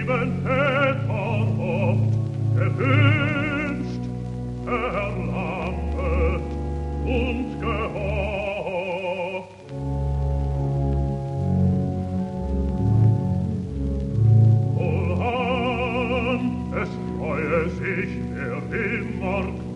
Leben etwas oft gewünscht, erlange und gehofft. Wohlan, es freue sich, wer immer